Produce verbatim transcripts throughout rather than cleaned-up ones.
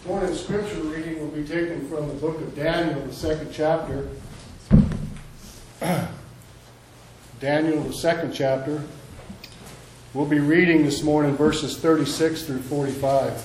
Morning's scripture reading will be taken from the book of Daniel, the second chapter. Daniel, the second chapter. We'll be reading this morning verses thirty-six through forty-five.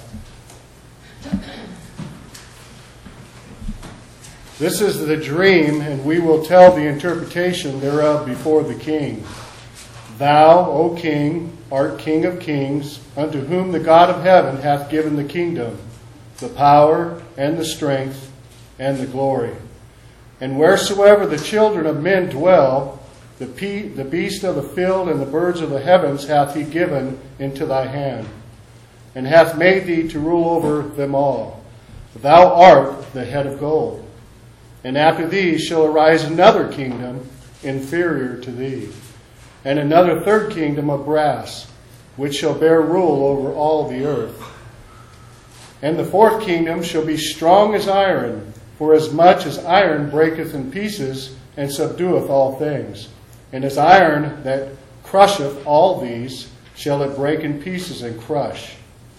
This is the dream, and we will tell the interpretation thereof before the king. Thou, O king, art King of kings, unto whom the God of heaven hath given the kingdom, the power, and the strength, and the glory. And wheresoever the children of men dwell, the, pe- the beast of the field and the birds of the heavens hath he given into thy hand, and hath made thee to rule over them all. Thou art the head of gold. And after thee shall arise another kingdom inferior to thee, and another third kingdom of brass, which shall bear rule over all the earth. And the fourth kingdom shall be strong as iron, for as much as iron breaketh in pieces, and subdueth all things. And as iron that crusheth all these, shall it break in pieces and crush.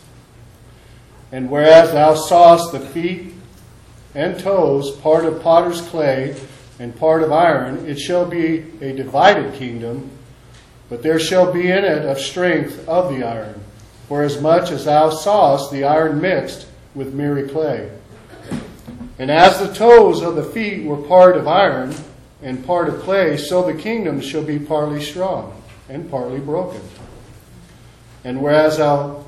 And whereas thou sawest the feet and toes, part of potter's clay, and part of iron, it shall be a divided kingdom, but there shall be in it of strength of the iron. For as much as thou sawest the iron mixed with miry clay. And as the toes of the feet were part of iron and part of clay, so the kingdom shall be partly strong and partly broken. And whereas thou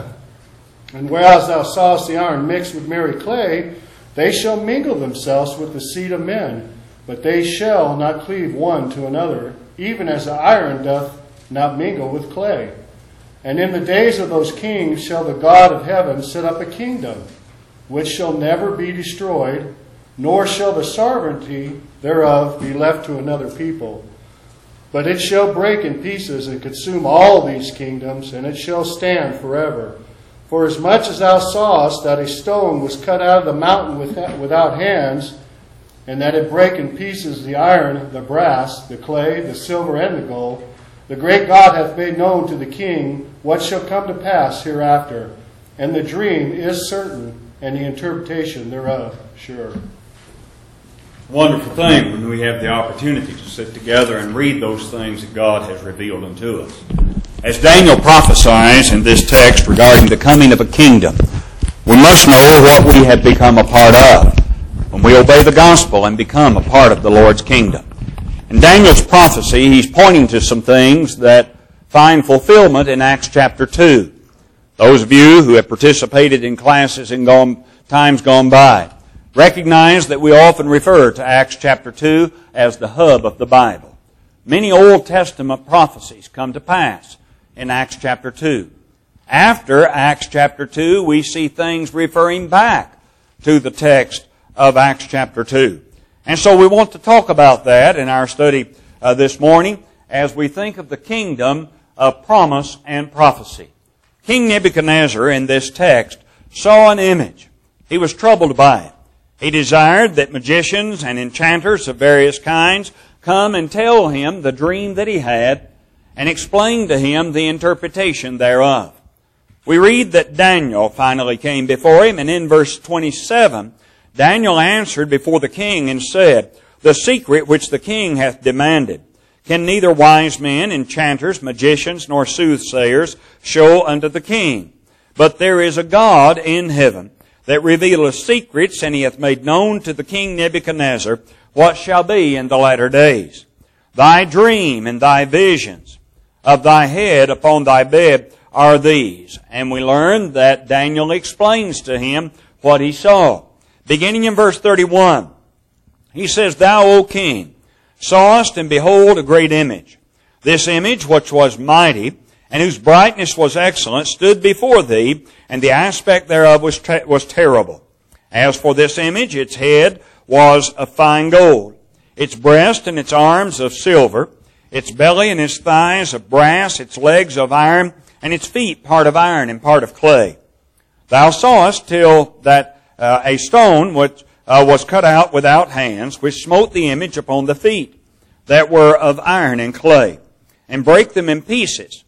and whereas thou sawest the iron mixed with miry clay, they shall mingle themselves with the seed of men, but they shall not cleave one to another, even as the iron doth not mingle with clay. And in the days of those kings shall the God of heaven set up a kingdom, which shall never be destroyed, nor shall the sovereignty thereof be left to another people. But it shall break in pieces and consume all these kingdoms, and it shall stand forever. For as much as thou sawest that a stone was cut out of the mountain without hands, and that it brake in pieces the iron, the brass, the clay, the silver, and the gold, the great God hath made known to the king what shall come to pass hereafter. And the dream is certain, and the interpretation thereof sure. Wonderful thing when we have the opportunity to sit together and read those things that God has revealed unto us. As Daniel prophesies in this text regarding the coming of a kingdom, we must know what we have become a part of when we obey the gospel and become a part of the Lord's kingdom. In Daniel's prophecy, he's pointing to some things that find fulfillment in Acts chapter two. Those of you who have participated in classes in gone, times gone by recognize that we often refer to Acts chapter two as the hub of the Bible. Many Old Testament prophecies come to pass in Acts chapter two. After Acts chapter two, we see things referring back to the text of Acts chapter two. And so we want to talk about that in our study uh, this morning as we think of the kingdom of promise and prophecy. King Nebuchadnezzar in this text saw an image. He was troubled by it. He desired that magicians and enchanters of various kinds come and tell him the dream that he had and explain to him the interpretation thereof. We read that Daniel finally came before him, and in verse twenty-seven, Daniel answered before the king and said, The secret which the king hath demanded can neither wise men, enchanters, magicians, nor soothsayers show unto the king. But there is a God in heaven that revealeth secrets, and he hath made known to the king Nebuchadnezzar what shall be in the latter days. Thy dream and thy visions of thy head upon thy bed are these. And we learn that Daniel explains to him what he saw. Beginning in verse thirty-one, he says, Thou, O king, sawest, and behold, a great image. This image, which was mighty, and whose brightness was excellent, stood before thee, and the aspect thereof was, ter- was terrible. As for this image, its head was of fine gold, its breast and its arms of silver, its belly and its thighs of brass, its legs of iron, and its feet part of iron and part of clay. Thou sawest till that Uh, a stone which uh, was cut out without hands, which smote the image upon the feet, that were of iron and clay, and brake them in pieces.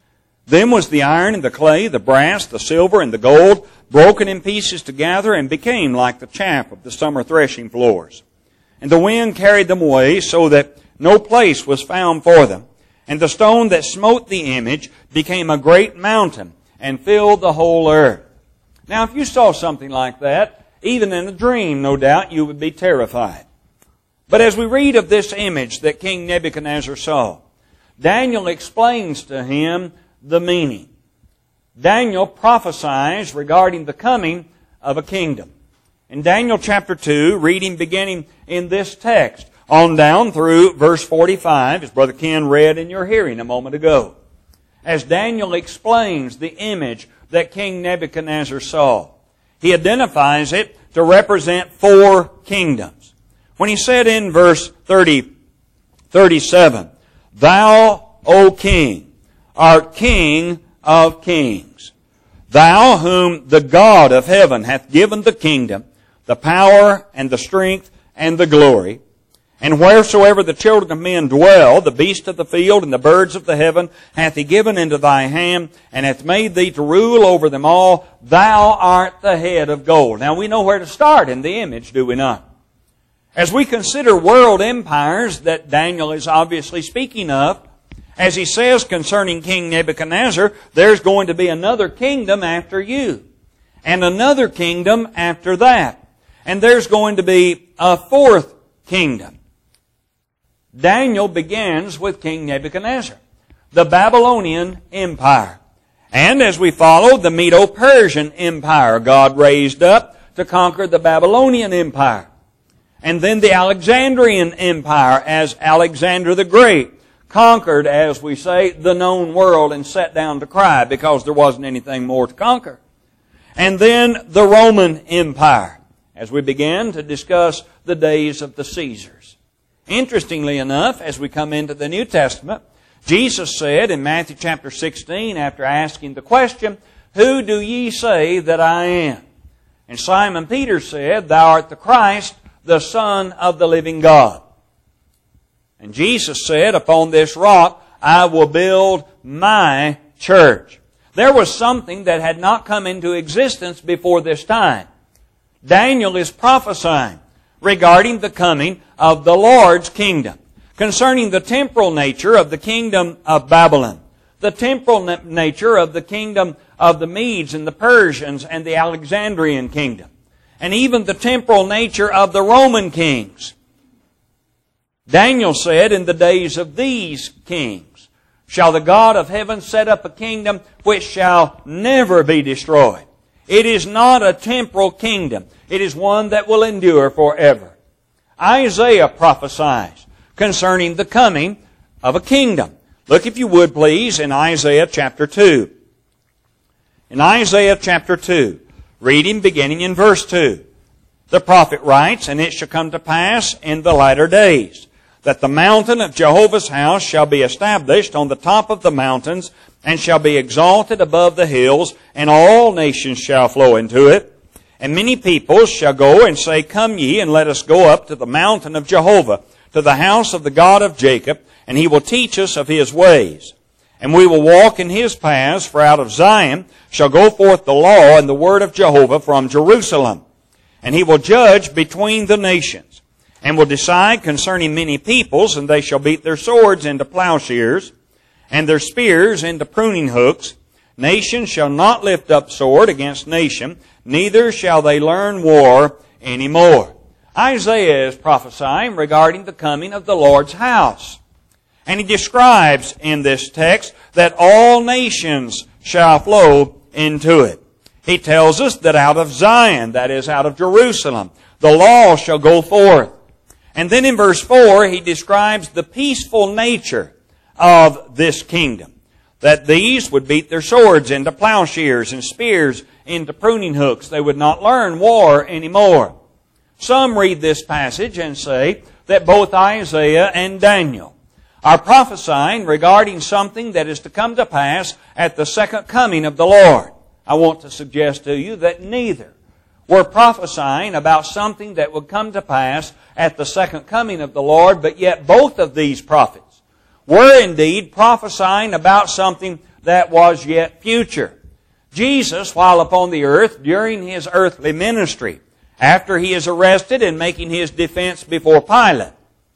Then was the iron and the clay, the brass, the silver, and the gold broken in pieces together, and became like the chaff of the summer threshing floors. And the wind carried them away, so that no place was found for them. And the stone that smote the image became a great mountain, and filled the whole earth. Now, if you saw something like that, even in a dream, no doubt, you would be terrified. But as we read of this image that King Nebuchadnezzar saw, Daniel explains to him the meaning. Daniel prophesies regarding the coming of a kingdom. In Daniel chapter two, reading beginning in this text, on down through verse forty-five, as Brother Ken read in your hearing a moment ago, as Daniel explains the image that King Nebuchadnezzar saw, he identifies it to represent four kingdoms. When he said in verse thirty, thirty-seven, "Thou, O King, art King of kings. Thou whom the God of heaven hath given the kingdom, the power and the strength and the glory. And wheresoever the children of men dwell, the beasts of the field and the birds of the heaven hath he given into thy hand, and hath made thee to rule over them all. Thou art the head of gold." Now we know where to start in the image, do we not? As we consider world empires that Daniel is obviously speaking of, as he says concerning King Nebuchadnezzar, there's going to be another kingdom after you, and another kingdom after that, and there's going to be a fourth kingdom. Daniel begins with King Nebuchadnezzar, the Babylonian Empire. And as we follow, the Medo-Persian Empire God raised up to conquer the Babylonian Empire. And then the Alexandrian Empire, as Alexander the Great conquered, as we say, the known world and sat down to cry because there wasn't anything more to conquer. And then the Roman Empire, as we begin to discuss the days of the Caesars. Interestingly enough, as we come into the New Testament, Jesus said in Matthew chapter sixteen, after asking the question, "Who do ye say that I am?" And Simon Peter said, "Thou art the Christ, the Son of the living God." And Jesus said, "Upon this rock I will build my church." There was something that had not come into existence before this time. Daniel is prophesying regarding the coming of the Lord's kingdom, concerning the temporal nature of the kingdom of Babylon, the temporal na- nature of the kingdom of the Medes and the Persians and the Alexandrian kingdom, and even the temporal nature of the Roman kings. Daniel said, "In the days of these kings shall the God of heaven set up a kingdom which shall never be destroyed." It is not a temporal kingdom. It is one that will endure forever. Isaiah prophesies concerning the coming of a kingdom. Look, if you would please, in Isaiah chapter two. In Isaiah chapter two, reading beginning in verse two, the prophet writes, "And it shall come to pass in the latter days, that the mountain of Jehovah's house shall be established on the top of the mountains, and shall be exalted above the hills, and all nations shall flow into it. And many peoples shall go and say, Come ye, and let us go up to the mountain of Jehovah, to the house of the God of Jacob, and He will teach us of His ways. And we will walk in His paths, for out of Zion shall go forth the law and the word of Jehovah from Jerusalem. And He will judge between the nations, and will decide concerning many peoples, and they shall beat their swords into plowshares, and their spears into pruning hooks. Nation shall not lift up sword against nation, neither shall they learn war any more." Isaiah is prophesying regarding the coming of the Lord's house. And he describes in this text that all nations shall flow into it. He tells us that out of Zion, that is, out of Jerusalem, the law shall go forth. And then in verse four, he describes the peaceful nature of this kingdom, that these would beat their swords into plowshares and spears into pruning hooks. They would not learn war anymore. Some read this passage and say that both Isaiah and Daniel are prophesying regarding something that is to come to pass at the second coming of the Lord. I want to suggest to you that neither were prophesying about something that would come to pass at the second coming of the Lord, but yet both of these prophets were indeed prophesying about something that was yet future. Jesus, while upon the earth during His earthly ministry, after He is arrested and making His defense before Pilate,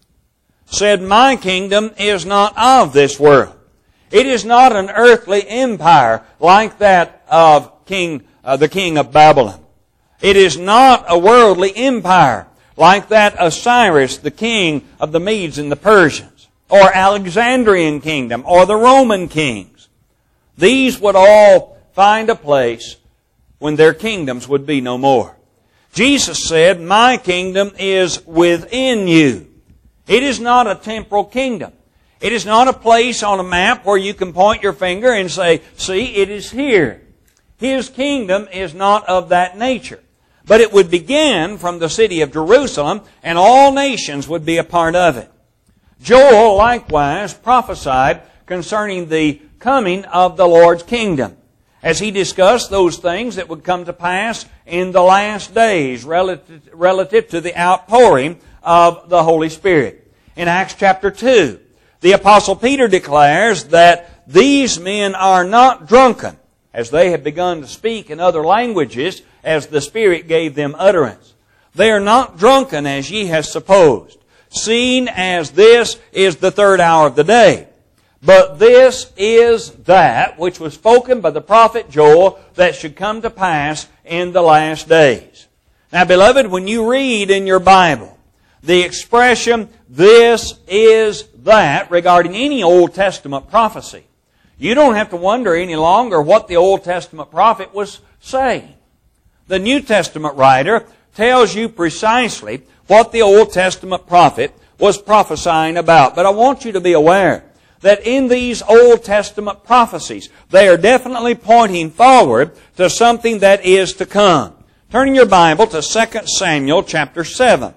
said, "My kingdom is not of this world." It is not an earthly empire like that of King, uh, the king of Babylon. It is not a worldly empire like that of Cyrus, the king of the Medes and the Persians, or Alexandrian kingdom, or the Roman kings. These would all find a place when their kingdoms would be no more. Jesus said, "My kingdom is within you." It is not a temporal kingdom. It is not a place on a map where you can point your finger and say, "See, it is here." His kingdom is not of that nature. But it would begin from the city of Jerusalem, and all nations would be a part of it. Joel likewise prophesied concerning the coming of the Lord's kingdom, as he discussed those things that would come to pass in the last days relative, relative to the outpouring of the Holy Spirit. In Acts chapter two, the Apostle Peter declares that these men are not drunken, as they have begun to speak in other languages as the Spirit gave them utterance. They are not drunken as ye have supposed, seeing as this is the third hour of the day. But this is that which was spoken by the prophet Joel that should come to pass in the last days. Now, beloved, when you read in your Bible the expression, "this is that," regarding any Old Testament prophecy, you don't have to wonder any longer what the Old Testament prophet was saying. The New Testament writer tells you precisely what the Old Testament prophet was prophesying about. But I want you to be aware that in these Old Testament prophecies, they are definitely pointing forward to something that is to come. Turn in your Bible to Second Samuel chapter seven.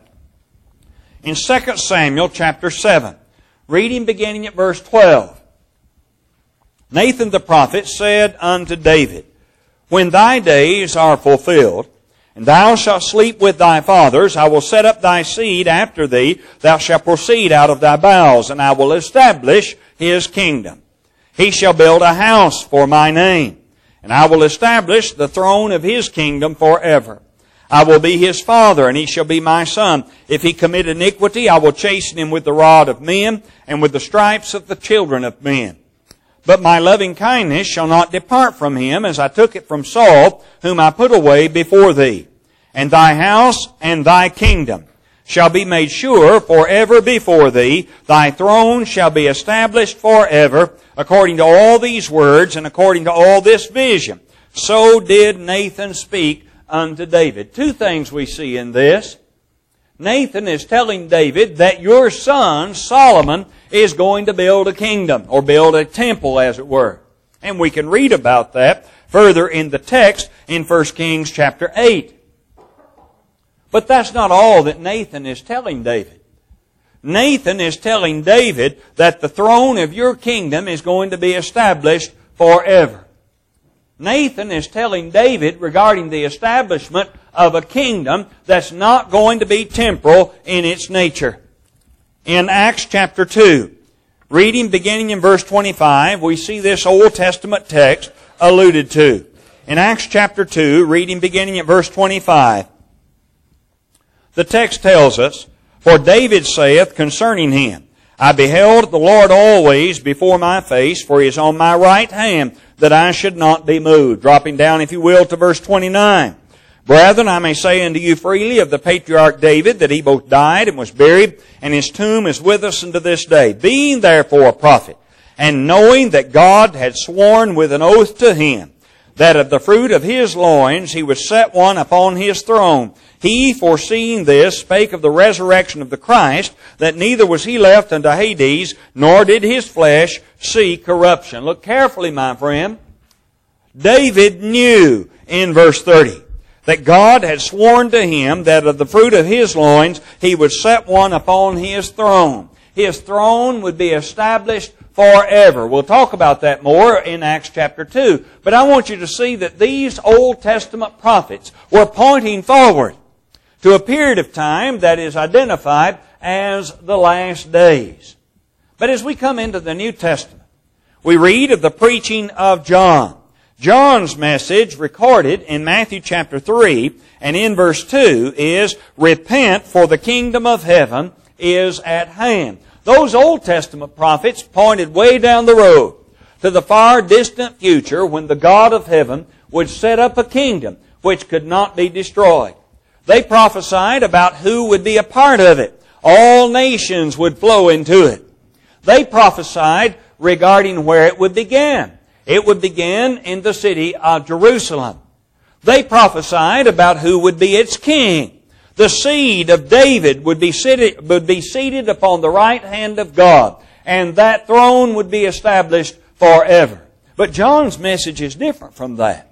In Second Samuel chapter seven, reading beginning at verse twelve. Nathan the prophet said unto David, "When thy days are fulfilled, and thou shalt sleep with thy fathers, I will set up thy seed after thee, thou shalt proceed out of thy bowels, and I will establish his kingdom. He shall build a house for my name, and I will establish the throne of his kingdom forever. I will be his father, and he shall be my son. If he commit iniquity, I will chasten him with the rod of men, and with the stripes of the children of men. But my loving kindness shall not depart from him, as I took it from Saul, whom I put away before thee. And thy house and thy kingdom shall be made sure forever before thee. Thy throne shall be established forever, according to all these words, and according to all this vision. So did Nathan speak unto David." Two things we see in this. Nathan is telling David that your son, Solomon, is going to build a kingdom, or build a temple, as it were. And we can read about that further in the text in First Kings chapter eight. But that's not all that Nathan is telling David. Nathan is telling David that the throne of your kingdom is going to be established forever. Nathan is telling David regarding the establishment of a kingdom that's not going to be temporal in its nature. In Acts chapter two, reading beginning in verse twenty-five, we see this Old Testament text alluded to. In Acts chapter two, reading beginning at verse twenty-five, the text tells us, "For David saith concerning him, I beheld the Lord always before my face, for he is on my right hand, that I should not be moved." Dropping down, if you will, to verse twenty-nine. "Brethren, I may say unto you freely of the patriarch David, that he both died and was buried, and his tomb is with us unto this day. Being therefore a prophet, and knowing that God had sworn with an oath to him, that of the fruit of his loins he would set one upon his throne, he, foreseeing this, spake of the resurrection of the Christ, that neither was he left unto Hades, nor did his flesh see corruption." Look carefully, my friend. David knew in verse thirty that God had sworn to him that of the fruit of his loins he would set one upon his throne. His throne would be established forever. We'll talk about that more in Acts chapter two. But I want you to see that these Old Testament prophets were pointing forward to a period of time that is identified as the last days. But as we come into the New Testament, we read of the preaching of John. John's message, recorded in Matthew chapter three and in verse two, is, "Repent, for the kingdom of heaven is at hand." Those Old Testament prophets pointed way down the road to the far distant future when the God of heaven would set up a kingdom which could not be destroyed. They prophesied about who would be a part of it. All nations would flow into it. They prophesied regarding where it would begin. It would begin in the city of Jerusalem. They prophesied about who would be its king. The seed of David would be seated, would be seated upon the right hand of God, and that throne would be established forever. But John's message is different from that.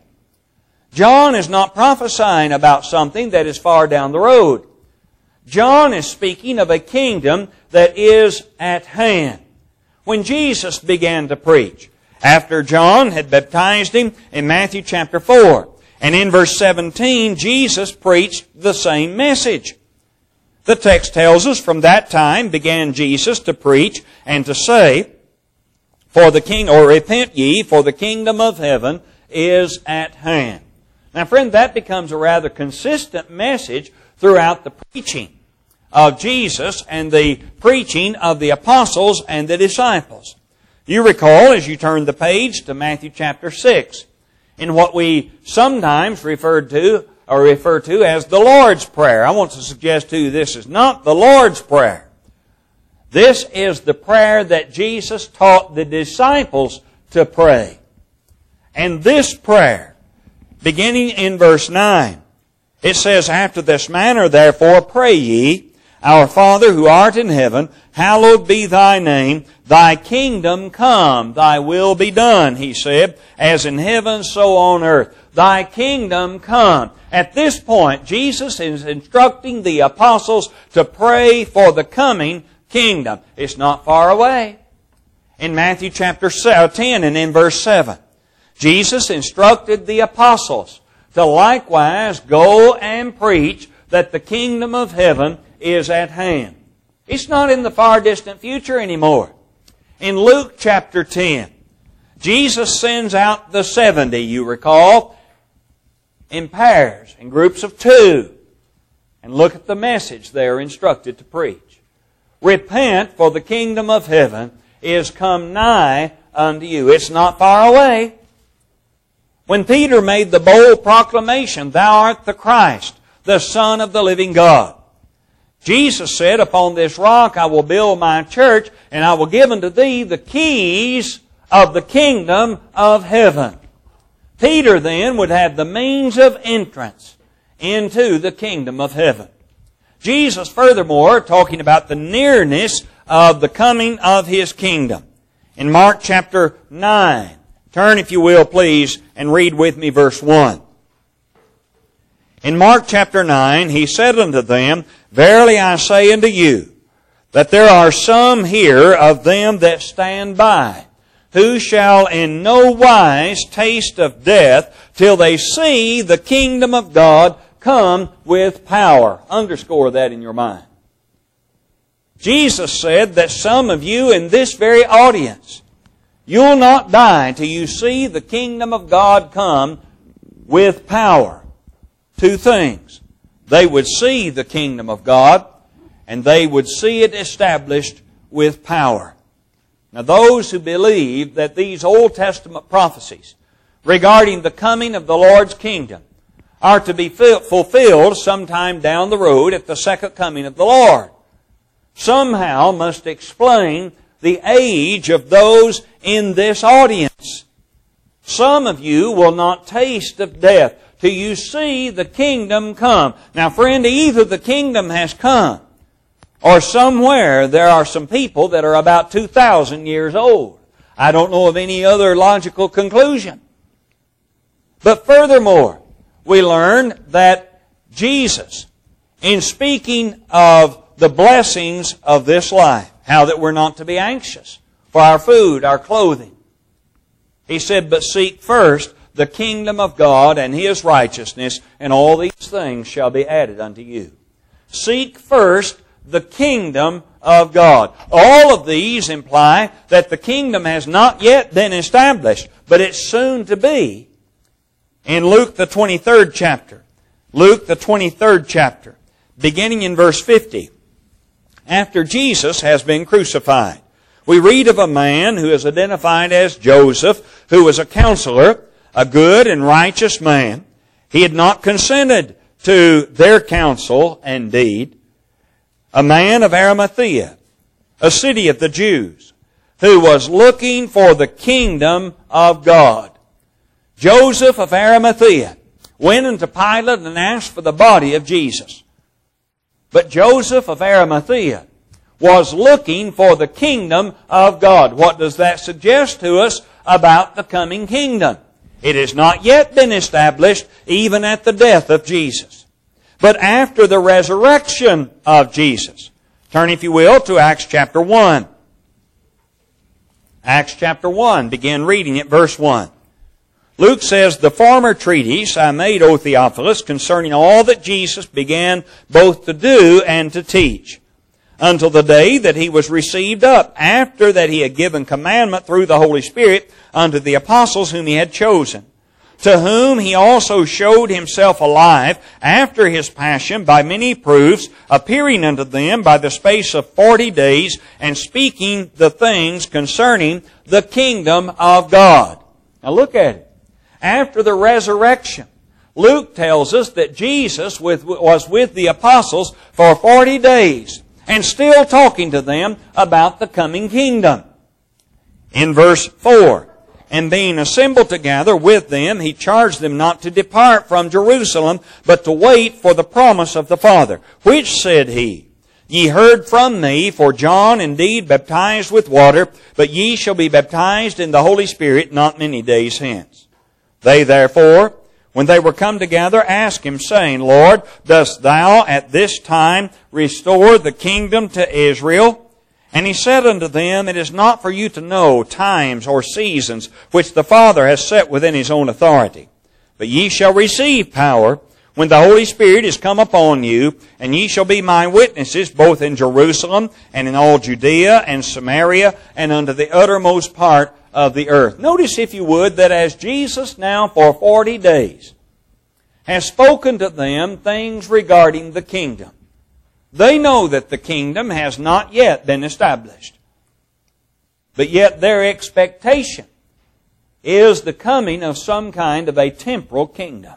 John is not prophesying about something that is far down the road. John is speaking of a kingdom that is at hand. When Jesus began to preach, after John had baptized him in Matthew chapter four, and in verse seventeen, Jesus preached the same message. The text tells us, "From that time began Jesus to preach and to say, For the king, or repent ye, for the kingdom of heaven is at hand." Now, friend, that becomes a rather consistent message throughout the preaching of Jesus and the preaching of the apostles and the disciples. You recall, as you turn the page to Matthew chapter six, in what we sometimes refer to, or refer to as the Lord's Prayer. I want to suggest to you this is not the Lord's Prayer. This is the prayer that Jesus taught the disciples to pray. And this prayer, beginning in verse nine, it says, "After this manner therefore pray ye, Our Father who art in heaven, hallowed be thy name. Thy kingdom come, thy will be done," he said, "as in heaven so on earth. Thy kingdom come." At this point, Jesus is instructing the apostles to pray for the coming kingdom. It's not far away. In Matthew chapter ten and in verse seven, Jesus instructed the apostles to likewise go and preach that the kingdom of heaven is at hand. It's not in the far distant future anymore. In Luke chapter ten, Jesus sends out the seventy, you recall, in pairs, in groups of two. And look at the message they are instructed to preach. "Repent, for the kingdom of heaven is come nigh unto you." It's not far away. When Peter made the bold proclamation, "Thou art the Christ, the Son of the living God," Jesus said, "Upon this rock I will build my church, and I will give unto thee the keys of the kingdom of heaven." Peter then would have the means of entrance into the kingdom of heaven. Jesus, furthermore, talking about the nearness of the coming of His kingdom. In Mark chapter nine, turn if you will please and read with me verse one. In Mark chapter nine, He said unto them, "Verily I say unto you, that there are some here of them that stand by, who shall in no wise taste of death till they see the kingdom of God come with power." Underscore that in your mind. Jesus said that some of you in this very audience, you'll not die till you see the kingdom of God come with power. Two things. They would see the kingdom of God, and they would see it established with power. Now, those who believe that these Old Testament prophecies regarding the coming of the Lord's kingdom are to be fulfilled sometime down the road at the second coming of the Lord, somehow must explain the age of those in this audience. Some of you will not taste of death till you see the kingdom come. Now, friend, either the kingdom has come, or somewhere there are some people that are about two thousand years old. I don't know of any other logical conclusion. But furthermore, we learn that Jesus, in speaking of the blessings of this life, how that we're not to be anxious for our food, our clothing, He said, "But seek first the kingdom of God and His righteousness, and all these things shall be added unto you." Seek first the kingdom of God. All of these imply that the kingdom has not yet been established, but it's soon to be. In Luke the twenty-third chapter, Luke the twenty-third chapter, beginning in verse fifty, after Jesus has been crucified, we read of a man who is identified as Joseph, who was a counselor, a good and righteous man. He had not consented to their counsel and deed. A man of Arimathea, a city of the Jews, who was looking for the kingdom of God. Joseph of Arimathea went unto Pilate and asked for the body of Jesus. But Joseph of Arimathea was looking for the kingdom of God. What does that suggest to us about the coming kingdom? It has not yet been established, even at the death of Jesus. But after the resurrection of Jesus. Turn, if you will, to Acts chapter one. Acts chapter one, begin reading at verse one. Luke says, "The former treatise I made, O Theophilus, concerning all that Jesus began both to do and to teach, until the day that He was received up, after that He had given commandment through the Holy Spirit unto the apostles whom He had chosen, to whom He also showed Himself alive after His passion by many proofs, appearing unto them by the space of forty days, and speaking the things concerning the kingdom of God." Now look at it. After the resurrection, Luke tells us that Jesus was with the apostles for forty days and still talking to them about the coming kingdom. In verse four, "And being assembled together with them, He charged them not to depart from Jerusalem, but to wait for the promise of the Father. Which, said He, ye heard from me, for John indeed baptized with water, but ye shall be baptized in the Holy Spirit not many days hence. They therefore, when they were come together, asked Him, saying, Lord, dost Thou at this time restore the kingdom to Israel? And He said unto them, It is not for you to know times or seasons which the Father has set within His own authority. But ye shall receive power when the Holy Spirit is come upon you, and ye shall be my witnesses both in Jerusalem and in all Judea and Samaria and unto the uttermost part of the earth." Notice, if you would, that as Jesus now for forty days has spoken to them things regarding the kingdom, they know that the kingdom has not yet been established. But yet their expectation is the coming of some kind of a temporal kingdom.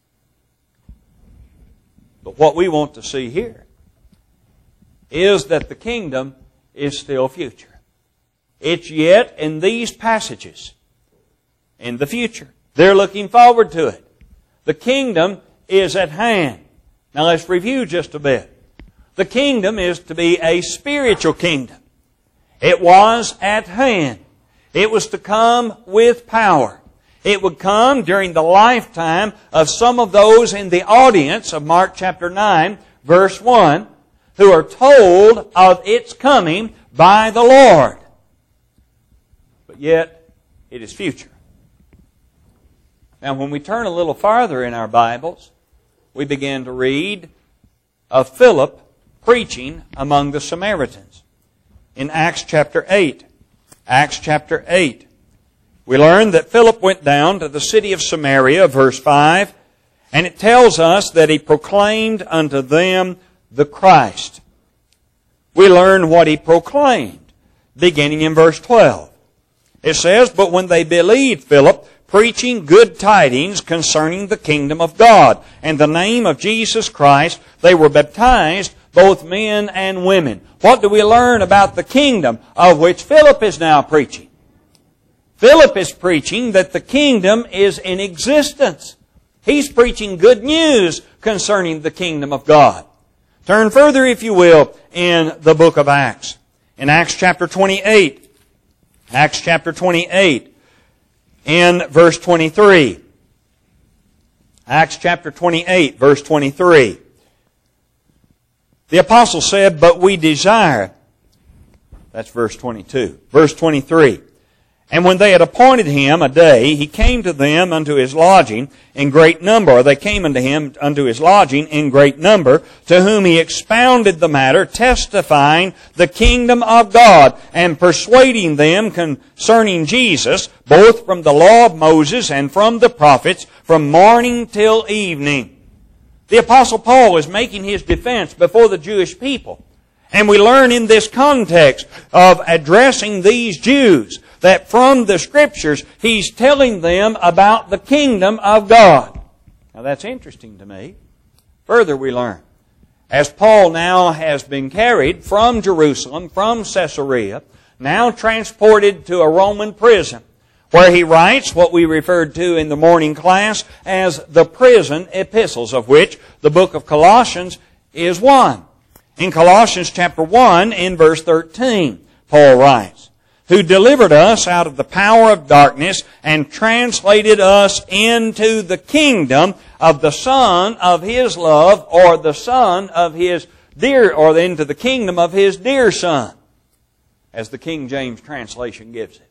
But what we want to see here is that the kingdom is still future. It's yet in these passages in the future. They're looking forward to it. The kingdom is at hand. Now let's review just a bit. The kingdom is to be a spiritual kingdom. It was at hand. It was to come with power. It would come during the lifetime of some of those in the audience of Mark chapter nine, verse one, who are told of its coming by the Lord. But yet, it is future. Now, when we turn a little farther in our Bibles, we begin to read of Philip preaching among the Samaritans. In Acts chapter eight, Acts chapter eight, we learn that Philip went down to the city of Samaria, verse five, and it tells us that he proclaimed unto them the Christ. We learn what he proclaimed, beginning in verse twelve. It says, "But when they believed Philip, preaching good tidings concerning the kingdom of God, and the name of Jesus Christ, they were baptized, both men and women." What do we learn about the kingdom of which Philip is now preaching? Philip is preaching that the kingdom is in existence. He's preaching good news concerning the kingdom of God. Turn further, if you will, in the book of Acts. In Acts chapter twenty-eight. Acts chapter twenty-eight, in verse twenty-three. Acts chapter twenty-eight, verse twenty-three. The apostle said, "But we desire," that's verse twenty-two. Verse twenty-three. And when they had appointed him a day, he came to them unto his lodging in great number, or they came unto him unto his lodging in great number, to whom he expounded the matter, testifying the kingdom of God, and persuading them concerning Jesus, both from the law of Moses and from the prophets, from morning till evening. The Apostle Paul is making his defense before the Jewish people. And we learn in this context of addressing these Jews that from the Scriptures, he's telling them about the kingdom of God. Now that's interesting to me. Further we learn, as Paul now has been carried from Jerusalem, from Caesarea, now transported to a Roman prison, where he writes what we referred to in the morning class as the prison epistles, of which the book of Colossians is one. In Colossians chapter one, in verse thirteen, Paul writes, who delivered us out of the power of darkness and translated us into the kingdom of the Son of His love, or the Son of His dear, or into the kingdom of His dear Son, as the King James translation gives it.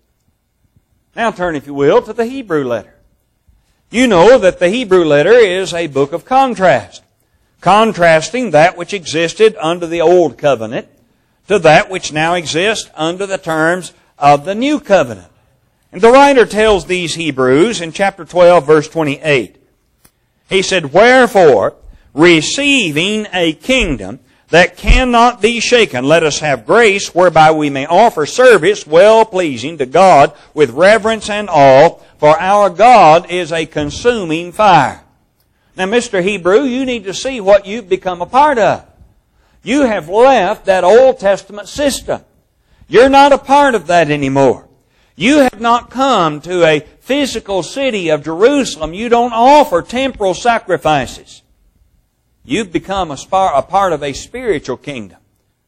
Now turn, if you will, to the Hebrew letter. You know that the Hebrew letter is a book of contrast, contrasting that which existed under the Old Covenant to that which now exists under the terms of the New Covenant. And the writer tells these Hebrews in chapter twelve, verse twenty-eight. He said, wherefore, receiving a kingdom that cannot be shaken, let us have grace whereby we may offer service well-pleasing to God with reverence and awe, for our God is a consuming fire. Now, Mister Hebrew, you need to see what you've become a part of. You have left that Old Testament system. You're not a part of that anymore. You have not come to a physical city of Jerusalem. You don't offer temporal sacrifices. You've become a part of a spiritual kingdom,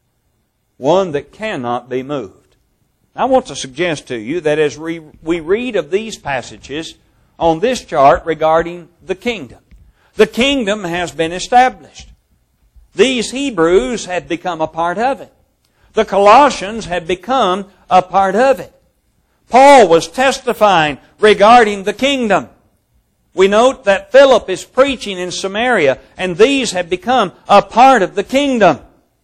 one that cannot be moved. I want to suggest to you that as we read of these passages on this chart regarding the kingdom, the kingdom has been established. These Hebrews had become a part of it. The Colossians had become a part of it. Paul was testifying regarding the kingdom. We note that Philip is preaching in Samaria, and these have become a part of the kingdom.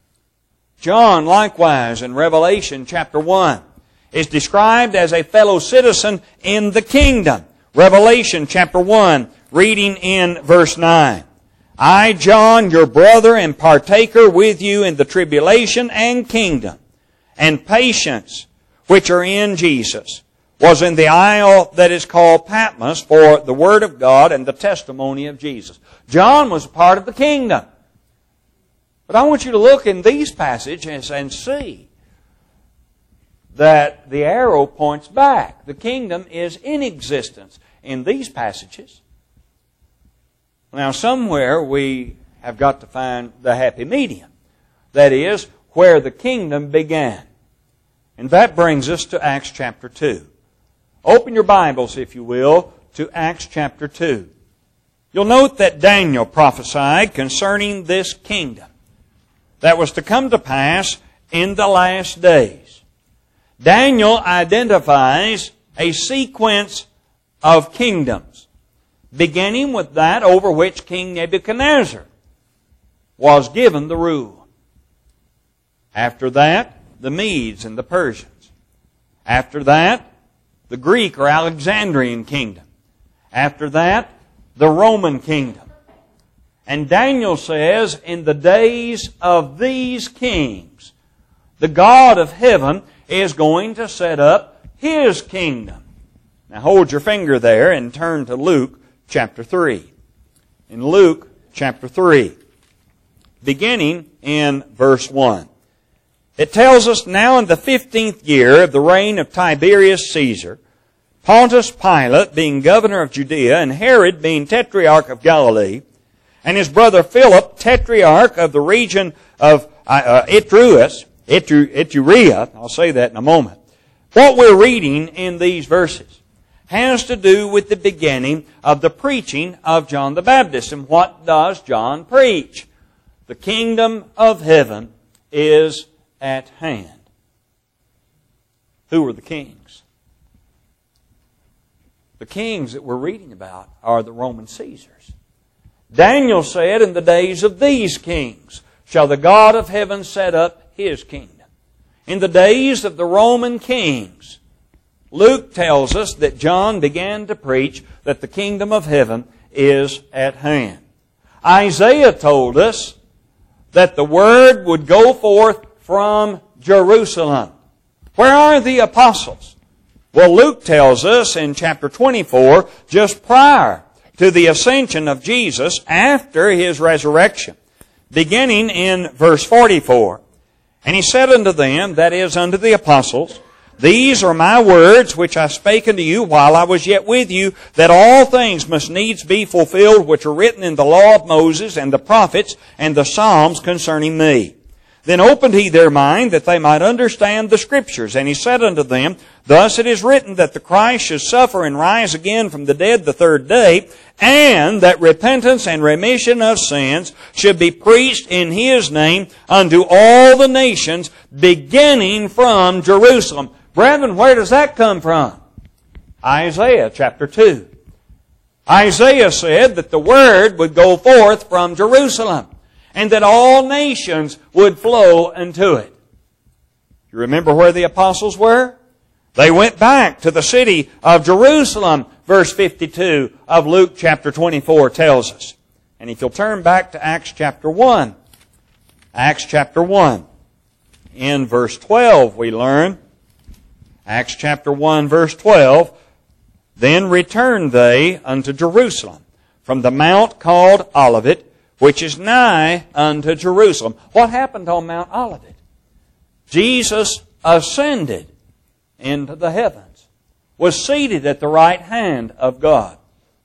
John, likewise, in Revelation chapter one, is described as a fellow citizen in the kingdom. Revelation chapter one, reading in verse nine. I, John, your brother and partaker with you in the tribulation and kingdom and patience which are in Jesus, was in the isle that is called Patmos for the word of God and the testimony of Jesus. John was a part of the kingdom. But I want you to look in these passages and see that the arrow points back. The kingdom is in existence in these passages. Now, somewhere we have got to find the happy medium. That is, where the kingdom began. And that brings us to Acts chapter two. Open your Bibles, if you will, to Acts chapter two. You'll note that Daniel prophesied concerning this kingdom that was to come to pass in the last days. Daniel identifies a sequence of kingdoms, beginning with that over which King Nebuchadnezzar was given the rule. After that, the Medes and the Persians. After that, the Greek or Alexandrian kingdom. After that, the Roman kingdom. And Daniel says, in the days of these kings, the God of heaven is going to set up His kingdom. Now hold your finger there and turn to Luke chapter three. In Luke chapter three, beginning in verse one. It tells us, now in the fifteenth year of the reign of Tiberius Caesar, Pontius Pilate being governor of Judea, and Herod being tetrarch of Galilee, and his brother Philip, tetrarch of the region of uh, Itruus, Itru, Iturea, I'll say that in a moment. What we're reading in these verses has to do with the beginning of the preaching of John the Baptist. And what does John preach? The kingdom of heaven is at hand. Who were the kings? The kings that we're reading about are the Roman Caesars. Daniel said, in the days of these kings shall the God of heaven set up His kingdom. In the days of the Roman kings, Luke tells us that John began to preach that the kingdom of heaven is at hand. Isaiah told us that the word would go forth from Jerusalem. Where are the apostles? Well, Luke tells us in chapter twenty-four, just prior to the ascension of Jesus after His resurrection, beginning in verse forty-four. And He said unto them, that is, unto the apostles, These are my words which I spake unto you while I was yet with you, that all things must needs be fulfilled which are written in the law of Moses and the prophets and the Psalms concerning me. Then opened He their mind that they might understand the Scriptures. And He said unto them, Thus it is written that the Christ should suffer and rise again from the dead the third day, and that repentance and remission of sins should be preached in His name unto all the nations, beginning from Jerusalem. Brethren, where does that come from? Isaiah chapter two. Isaiah said that the Word would go forth from Jerusalem, and that all nations would flow unto it. You remember where the apostles were? They went back to the city of Jerusalem, verse fifty-two of Luke chapter twenty-four tells us. And if you'll turn back to Acts chapter one, Acts chapter one, in verse twelve we learn, Acts chapter one, verse twelve, Then returned they unto Jerusalem from the mount called Olivet, which is nigh unto Jerusalem. What happened on Mount Olivet? Jesus ascended into the heavens, was seated at the right hand of God.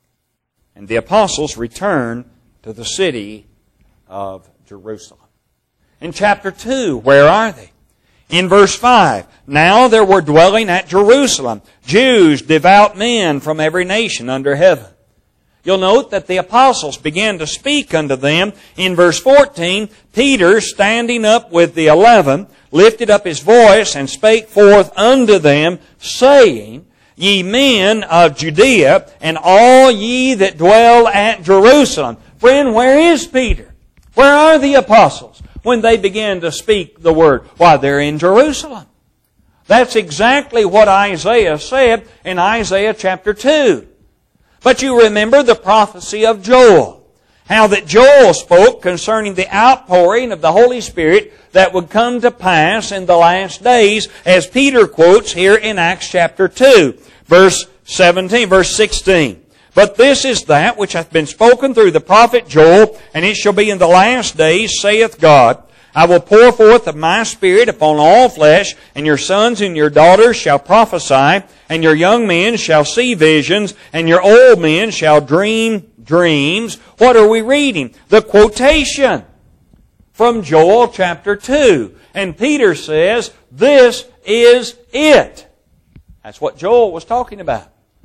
And the apostles returned to the city of Jerusalem. In chapter two, where are they? In verse five, Now there were dwelling at Jerusalem Jews, devout men from every nation under heaven. You'll note that the apostles began to speak unto them. In verse fourteen, Peter, standing up with the eleven, lifted up his voice and spake forth unto them, saying, Ye men of Judea, and all ye that dwell at Jerusalem. Friend, where is Peter? Where are the apostles when they began to speak the word? Why, they're in Jerusalem. That's exactly what Isaiah said in Isaiah chapter two. But you remember the prophecy of Joel. How that Joel spoke concerning the outpouring of the Holy Spirit that would come to pass in the last days, as Peter quotes here in Acts chapter two, verse seventeen, verse sixteen. But this is that which hath been spoken through the prophet Joel, and it shall be in the last days, saith God, I will pour forth of my Spirit upon all flesh, and your sons and your daughters shall prophesy, and your young men shall see visions, and your old men shall dream dreams. What are we reading? The quotation from Joel chapter two. And Peter says, this is it. That's what Joel was talking about.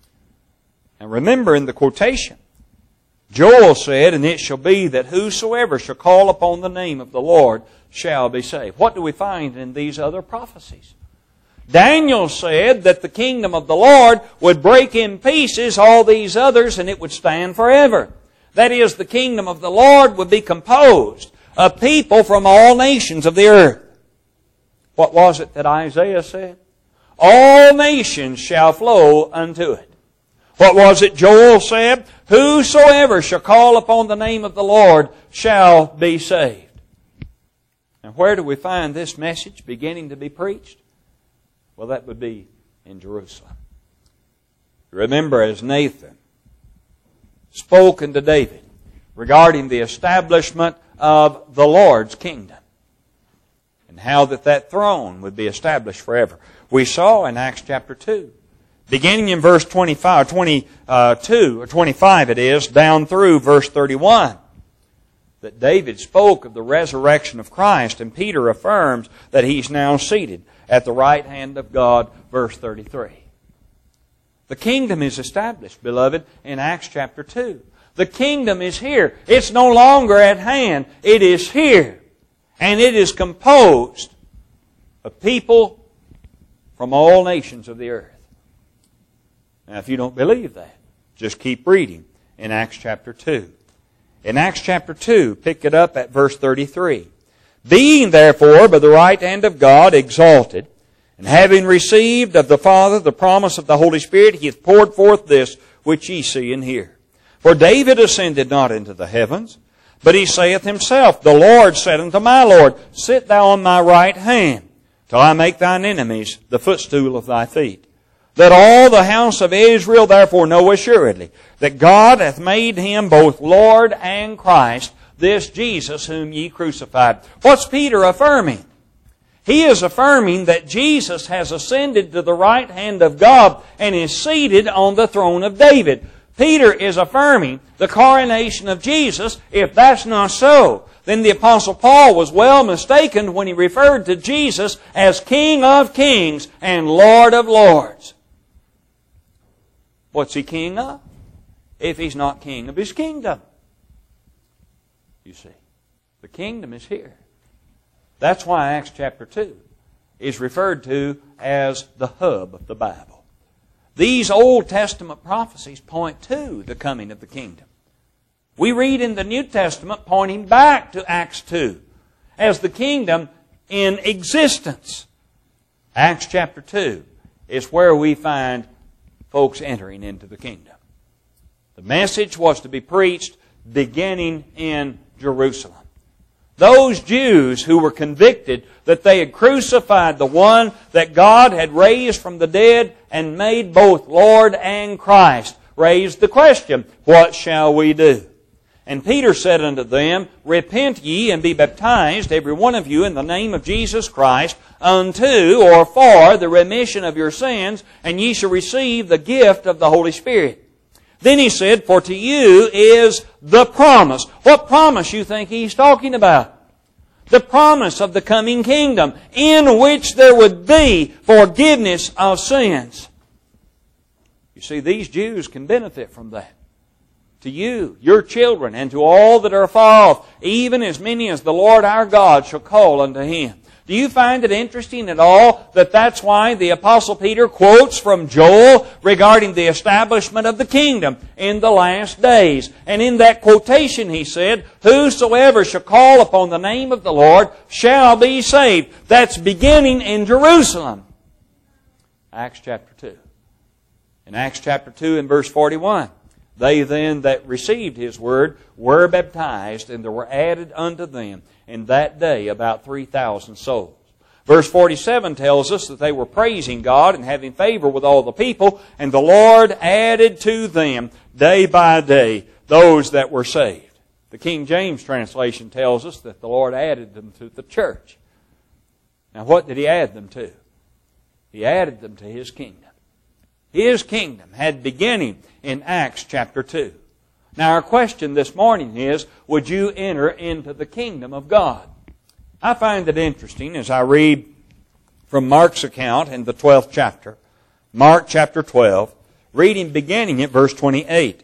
And remember in the quotation, Joel said, And it shall be that whosoever shall call upon the name of the Lord shall be saved. What do we find in these other prophecies? Daniel said that the kingdom of the Lord would break in pieces all these others and it would stand forever. That is, the kingdom of the Lord would be composed of people from all nations of the earth. What was it that Isaiah said? All nations shall flow unto it. What was it Joel said? Whosoever shall call upon the name of the Lord shall be saved. And where do we find this message beginning to be preached? Well, that would be in Jerusalem. Remember, as Nathan spoke unto David regarding the establishment of the Lord's kingdom and how that that throne would be established forever. We saw in Acts chapter two, beginning in verse twenty-five, twenty-two, or twenty-five it is, down through verse thirty-one, that David spoke of the resurrection of Christ, and Peter affirms that He's now seated at the right hand of God, verse thirty-three. The kingdom is established, beloved, in Acts chapter two. The kingdom is here. It's no longer at hand. It is here. And it is composed of people from all nations of the earth. Now, if you don't believe that, just keep reading in Acts chapter two. In Acts chapter two, pick it up at verse thirty-three. Being therefore by the right hand of God exalted, and having received of the Father the promise of the Holy Spirit, He hath poured forth this which ye see and hear. For David ascended not into the heavens, but he saith himself, The Lord said unto my Lord, Sit thou on my right hand, till I make thine enemies the footstool of thy feet. Let all the house of Israel therefore know assuredly that God hath made Him both Lord and Christ, this Jesus whom ye crucified. What's Peter affirming? He is affirming that Jesus has ascended to the right hand of God and is seated on the throne of David. Peter is affirming the coronation of Jesus. If that's not so, then the Apostle Paul was well mistaken when he referred to Jesus as King of Kings and Lord of Lords. What's He king of? If He's not king of His kingdom. You see, the kingdom is here. That's why Acts chapter two is referred to as the hub of the Bible. These Old Testament prophecies point to the coming of the kingdom. We read in the New Testament pointing back to Acts two as the kingdom in existence. Acts chapter two is where we find folks entering into the kingdom. The message was to be preached beginning in Jerusalem. Those Jews who were convicted that they had crucified the one that God had raised from the dead and made both Lord and Christ raised the question, What shall we do? And Peter said unto them, Repent ye and be baptized, every one of you, in the name of Jesus Christ, unto or for the remission of your sins, and ye shall receive the gift of the Holy Spirit. Then he said, For to you is the promise. What promise you think he's talking about? The promise of the coming kingdom, in which there would be forgiveness of sins. You see, these Jews can benefit from that. To you, your children, and to all that are far off, even as many as the Lord our God shall call unto Him. Do you find it interesting at all that that's why the Apostle Peter quotes from Joel regarding the establishment of the kingdom in the last days? And in that quotation he said, Whosoever shall call upon the name of the Lord shall be saved. That's beginning in Jerusalem. Acts chapter two. In Acts chapter two and verse forty-one, They then that received His word were baptized, and there were added unto them in that day about three thousand souls. Verse forty-seven tells us that they were praising God and having favor with all the people, and the Lord added to them day by day those that were saved. The King James translation tells us that the Lord added them to the church. Now what did He add them to? He added them to His kingdom. His kingdom had beginning in Acts chapter two. Now our question this morning is, would you enter into the kingdom of God? I find it interesting as I read from Mark's account in the twelfth chapter. Mark chapter twelve, reading beginning at verse twenty-eight.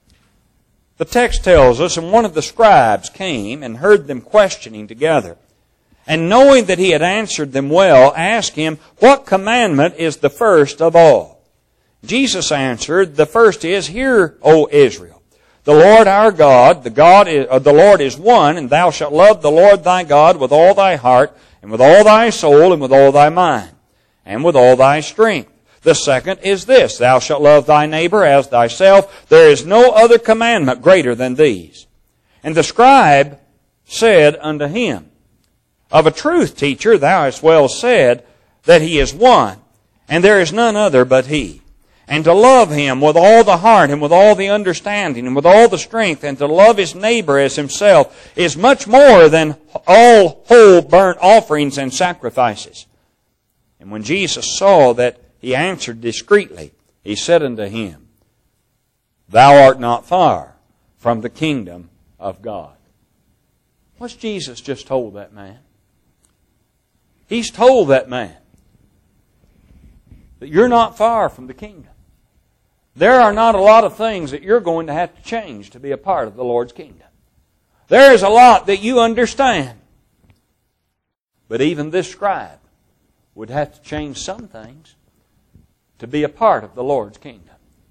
The text tells us, And one of the scribes came and heard them questioning together. And knowing that he had answered them well, asked him, What commandment is the first of all? Jesus answered, The first is, Hear, O Israel. The Lord our God, the God, is, uh, the Lord is one, and thou shalt love the Lord thy God with all thy heart, and with all thy soul, and with all thy mind, and with all thy strength. The second is this, Thou shalt love thy neighbor as thyself. There is no other commandment greater than these. And the scribe said unto him, Of a truth, teacher, thou hast well said that He is one, and there is none other but He. And to love Him with all the heart and with all the understanding and with all the strength, and to love his neighbor as himself, is much more than all whole burnt offerings and sacrifices. And when Jesus saw that he answered discreetly, He said unto him, Thou art not far from the kingdom of God. What's Jesus just told that man? He's told that man that you're not far from the kingdom. There are not a lot of things that you're going to have to change to be a part of the Lord's kingdom. There is a lot that you understand. But even this scribe would have to change some things to be a part of the Lord's kingdom.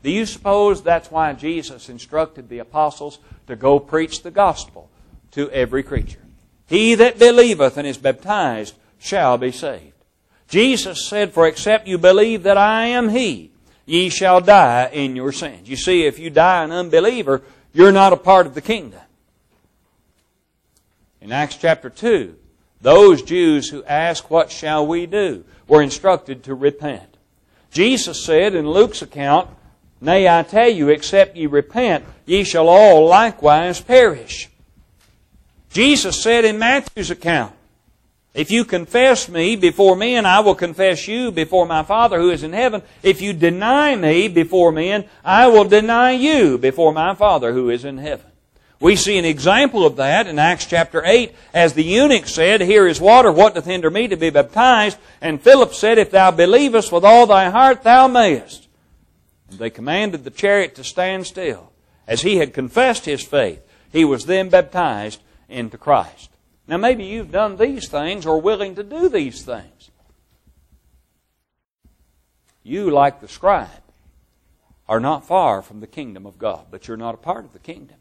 Do you suppose that's why Jesus instructed the apostles to go preach the gospel to every creature? He that believeth and is baptized shall be saved. Jesus said, for except you believe that I am He, ye shall die in your sins. You see, if you die an unbeliever, you're not a part of the kingdom. In Acts chapter two, those Jews who asked, what shall we do, were instructed to repent. Jesus said in Luke's account, nay, I tell you, except ye repent, ye shall all likewise perish. Jesus said in Matthew's account, if you confess me before men, I will confess you before my Father who is in heaven. If you deny me before men, I will deny you before my Father who is in heaven. We see an example of that in Acts chapter eight, as the eunuch said, here is water, what doth hinder me to be baptized? And Philip said, if thou believest with all thy heart, thou mayest. And they commanded the chariot to stand still. As he had confessed his faith, he was then baptized into Christ. Now maybe you've done these things or willing to do these things. You, like the scribe, are not far from the kingdom of God, but you're not a part of the kingdom.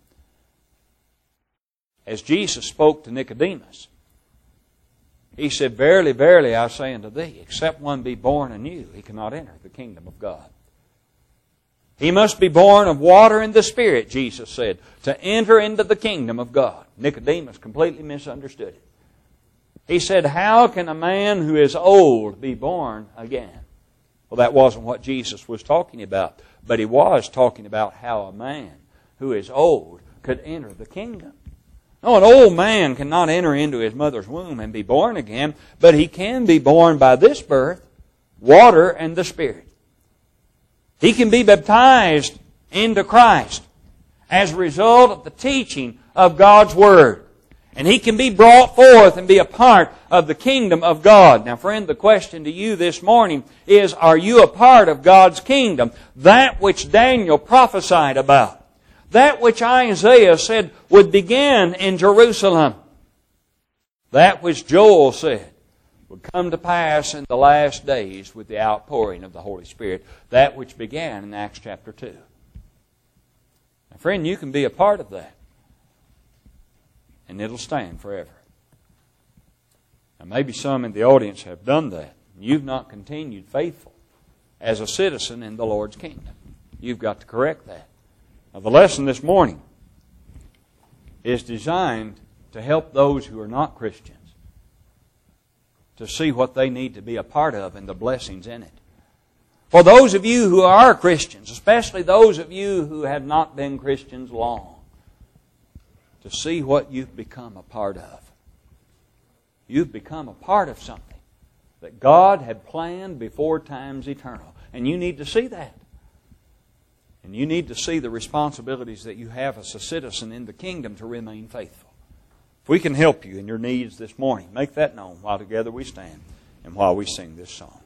As Jesus spoke to Nicodemus, He said, verily, verily, I say unto thee, except one be born anew, he cannot enter the kingdom of God. He must be born of water and the Spirit, Jesus said, to enter into the kingdom of God. Nicodemus completely misunderstood it. He said, how can a man who is old be born again? Well, that wasn't what Jesus was talking about, but He was talking about how a man who is old could enter the kingdom. No, an old man cannot enter into his mother's womb and be born again, but he can be born by this birth, water and the Spirit. He can be baptized into Christ as a result of the teaching of God's Word. And he can be brought forth and be a part of the kingdom of God. Now, friend, the question to you this morning is, are you a part of God's kingdom? That which Daniel prophesied about. That which Isaiah said would begin in Jerusalem. That which Joel said would come to pass in the last days with the outpouring of the Holy Spirit. That which began in Acts chapter two. Now, friend, you can be a part of that. And it'll stand forever. Now, maybe some in the audience have done that. You've not continued faithful as a citizen in the Lord's kingdom. You've got to correct that. Now, the lesson this morning is designed to help those who are not Christians to see what they need to be a part of and the blessings in it. For those of you who are Christians, especially those of you who have not been Christians long, to see what you've become a part of. You've become a part of something that God had planned before times eternal. And you need to see that. And you need to see the responsibilities that you have as a citizen in the kingdom to remain faithful. If we can help you in your needs this morning, make that known while together we stand and while we sing this song.